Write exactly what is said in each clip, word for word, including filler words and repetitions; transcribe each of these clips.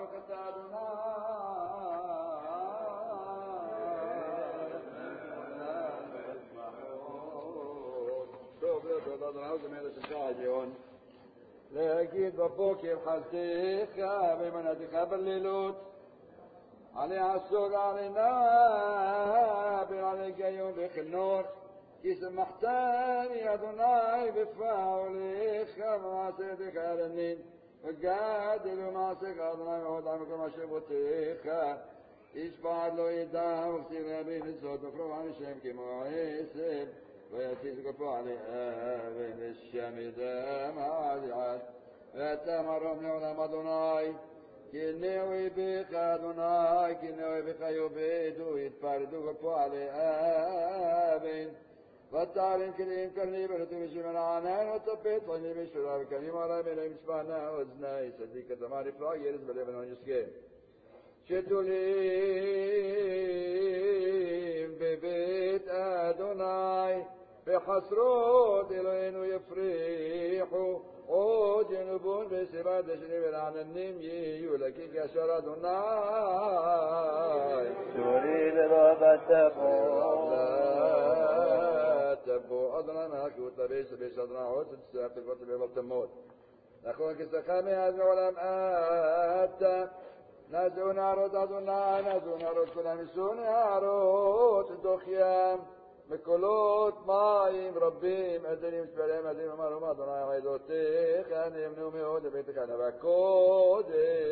ברוך אתה אדוני. טוב, תודה אדוני, זה מלך שלך העליון. להגיד בבוקר חסדיך ומנתך בלילות. עלי עסוק עלינה ועלי גיון וכנור. כי שמחתני אדוני בפעולך ומעשיך הרנין. וגדל ומעשיך אדוני מאוד על מקום השבותיך. איש בעד לא ידע וכתיב רבי נצות מפרוב על השם כמו עשב. ויציץ כפו עלי אבן ושמידם עד עד. ואתה מרום לעולם אדוני. כי נאוי בך אדוני, כי נאוי בך יובדו, יתפרדו כפו עלי אבן. ותעלם כלים קרני ונתו בשמן הענן וטפט עיני בשורה וקנים עלי מלאים משמענה אוזני צדיק אדמה נפלא ירז בלבנון יסכם שתולים בבית אדוני בחסרות אלוהינו יפריחו עוד ינובון בסיבת השני ולעננים יהיו לקי כאשר אדוני שורי ולא בתבוא תבוא אדוני מהקות לבש לבש אדוני עוד תצטרך תקות לבבל תמות נכון כסכה מאז מעולם אתה נזעו נערות אדוני נזעו נערות כולם יישאו נערות לתוך ים מקולות מים רבים עדנים שפעליהם עדים אמרום אדוני עדותיך נאמנו מאוד לביתך נבא קודש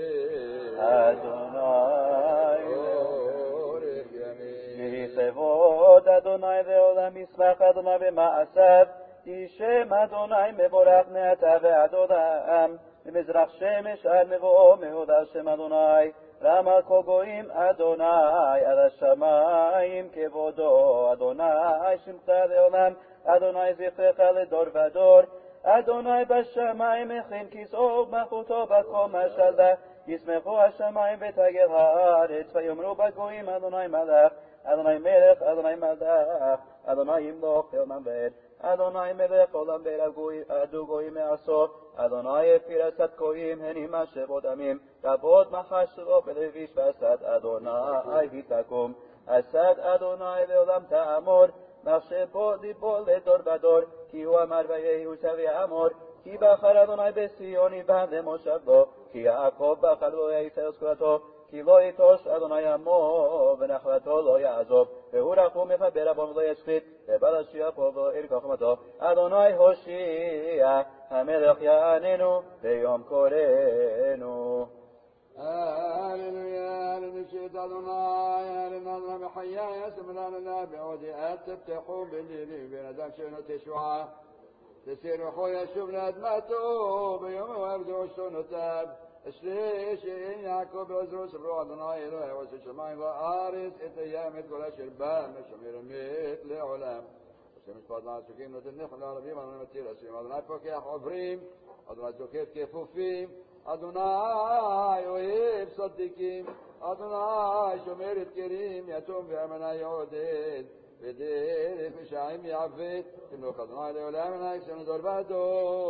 אדוני אורך ימין כבוד אדוני ועולם ישמח אדוני במעשיו כי שם אדוני מבורך מעתה ועד עולם ממזרח שמש עד מבואו מהודה שם אדוני רמה כל גויים אדוני על השמיים כבודו אדוני שמך לעולם אדוני זכרך לדור ודור אדוני בשמיים מכין כיסאו ומלכותו בכל משלה ישמחו השמיים ותגל הארץ ויאמרו בגויים אדוני מלך אדוני מלך אדוני מלך אדוני ימלוך עולם ועד אדוני מלך עולם ועד עדו גויים מעשור אדוני הפיר אסד גויים הני משאבות עמים כבוד מחש לו בלביש ואסד אדוני היא תקום אסד אדוני לעולם תאמור מחשבו ליבו לדור ודור כי הוא אמר ויהי סבי אמור כי בחר אדוני בציון יבן למושבו כי יעקב בחר לו יעשה זכורתו כי לא יטוש אדוני עמו ונחלתו לא יעזוב והוא רחום מחבר עוון ולא ישחית ובלשיח פה ולא ירקח חמתו אדוני הושיע המלך יעננו ביום קורנו هاللويا لنشهد أدوناي هالنا بحياة سمنا لنا بعودي أتفتحوا بالليل بين أدم شنو تشوع تسير خويا شوفنا أدماتو بيوم وابدو شنو تاب اشليش إن يعقوب وزرو سبرو أدوناي إلهي وسشماي وآرس إتيامت كل شربان مشمير ميت لعلام وسمش فضلنا سكين نتنخل العربي ما نمتير أسلم أدوناي فكيح عبريم أدوناي زكيت كيفوفيم أدوناي أوهب صديقين أدوناي شميرت كريم يتوم بأمنا يعودين بدير مشاعم يعفيت إنه أدوناي لعلامنا يكسن دور بعدو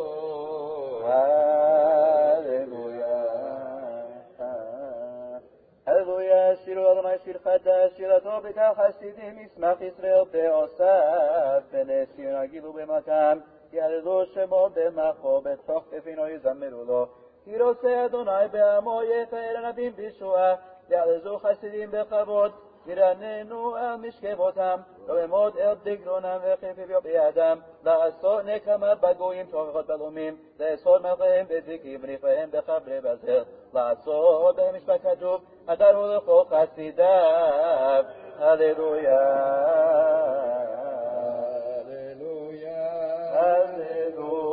هاللويا هاللويا شيرو أدوناي شير خدا شيرتو بك خسيدهم اسمך ישראל בעושיו ונשיאו נגילו במקם יעללו שמו במחו בתוך כפינו יזמרו לו כי רוצה אדוני בעמו יפאר הנביאים בישועה יעלזו חסידים בכבוד ירננו על משכבותם לא למוד אל דגרונם וכפיו בידם לעשות נקמה בגויים תוכחות בלומים לאסור מלכיהם בזיקים ונכווהם בחברי בזר לעשות בהם משפט כתוב הדרו לכל חסידיו הללויה هاللويا هللويا